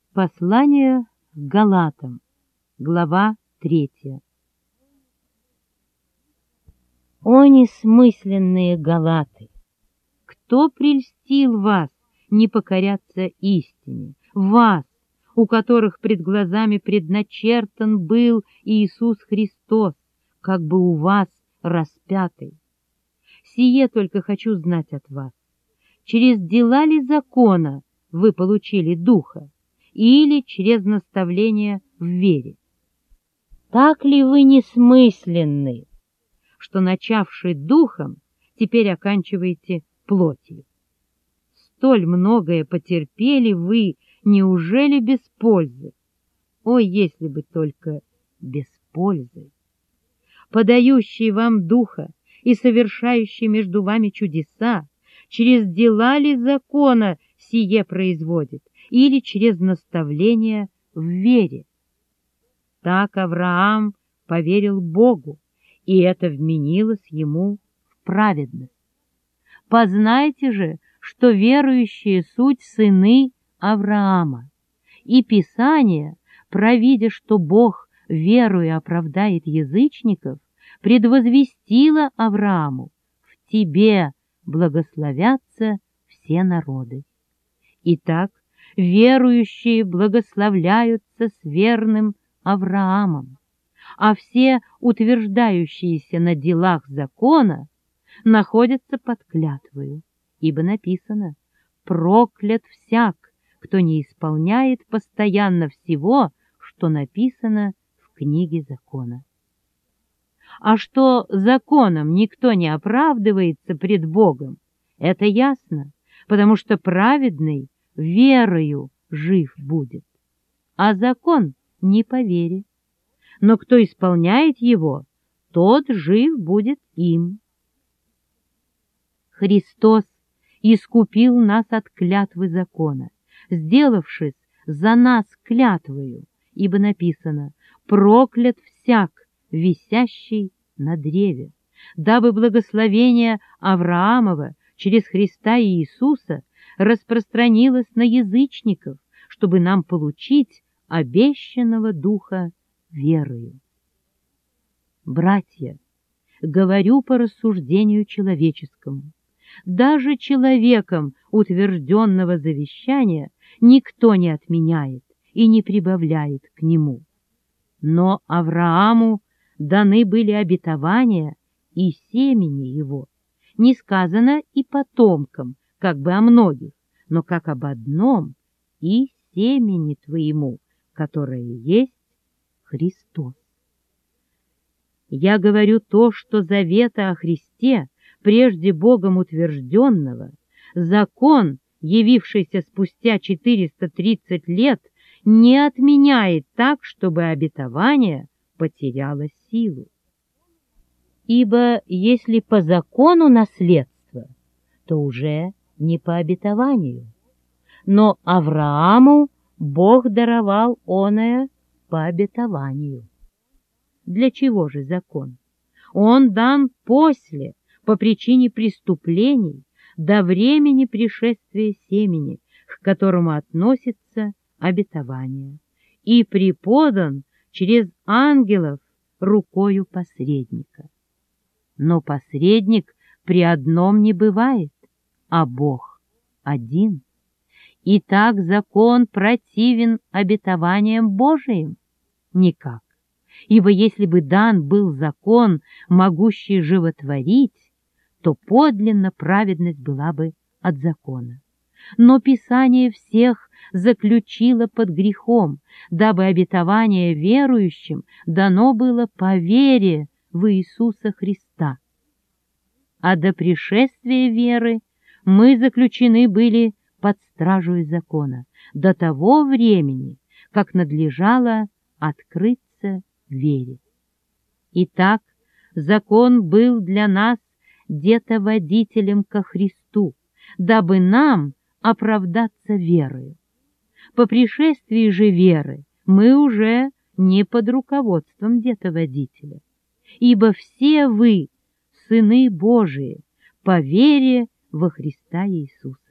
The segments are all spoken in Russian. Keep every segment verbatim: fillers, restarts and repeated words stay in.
Послание к Галатам, глава третья. О несмысленные Галаты! Кто прельстил вас не покоряться истине? Вас, у которых пред глазами предначертан был Иисус Христос, как бы у вас распятый. Сие только хочу знать от вас. Через дела ли закона вы получили Духа, или через наставление в вере? Так ли вы несмысленны, что, начавший Духом, теперь оканчиваете плотью? Столь многое потерпели вы, неужели без пользы? Ой, если бы только без пользы! Подающий вам Духа и совершающий между вами чудеса, через дела ли закона сие производит, или через наставление в вере? Так Авраам поверил Богу, и это вменилось ему в праведность. Познайте же, что верующие суть сыны Авраама, и Писание, провидя, что Бог верою оправдает язычников, предвозвестило Аврааму: в тебе благословятся все народы. Итак, верующие благословляются с верным Авраамом, а все утверждающиеся на делах закона находятся под клятвою, ибо написано: проклят всяк, кто не исполняет постоянно всего, что написано в книге закона. А что законом никто не оправдывается пред Богом, это ясно, потому что праведный верою жив будет, а закон не по вере. Но кто исполняет его, тот жив будет им. Христос искупил нас от клятвы закона, сделавшись за нас клятвою, ибо написано: проклят всяк, висящий на древе, дабы благословение Авраамова через Христа и Иисуса распространилось на язычников, чтобы нам получить обещанного Духа верою. Братья, говорю по рассуждению человеческому, даже человеком утвержденного завещания никто не отменяет и не прибавляет к нему. Но Аврааму даны были обетования и семени его, не сказано и потомкам, как бы о многих, но как об одном: и семени твоему, которое есть Христос. Я говорю то, что завета о Христе, прежде Богом утвержденного, закон, явившийся спустя четыреста тридцать лет, не отменяет так, чтобы обетование потеряло силу. Ибо если по закону наследство, то уже не по обетованию. Но Аврааму Бог даровал оное по обетованию. Для чего же закон? Он дан после, по причине преступлений, до времени пришествия семени, к которому относится обетование, и преподан через ангелов рукою посредника. Но посредник при одном не бывает, а Бог один. Итак, закон противен обетованиям Божиим? Никак. Ибо если бы дан был закон, могущий животворить, то подлинно праведность была бы от закона. Но Писание всех заключило под грехом, дабы обетование верующим дано было по вере в Иисуса Христа. А до пришествия веры мы заключены были под стражей закона, до того времени, как надлежало открыться вере. Итак, закон был для нас детоводителем ко Христу, дабы нам оправдаться верою. По пришествии же веры мы уже не под руководством детоводителя, ибо все вы сыны Божии по вере во Христа Иисуса.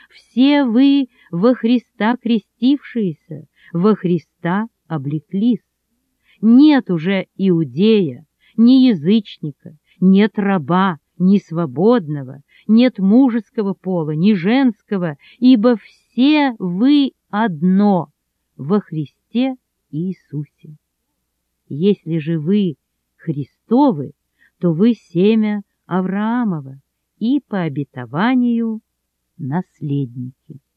Все вы во Христа крестившиеся, во Христа облеклись. Нет уже иудея, ни язычника, нет раба, ни свободного, нет мужеского пола, ни женского, ибо все вы одно во Христе Иисусе. Если же вы Христовы, то вы семя Авраамова и по обетованию наследники.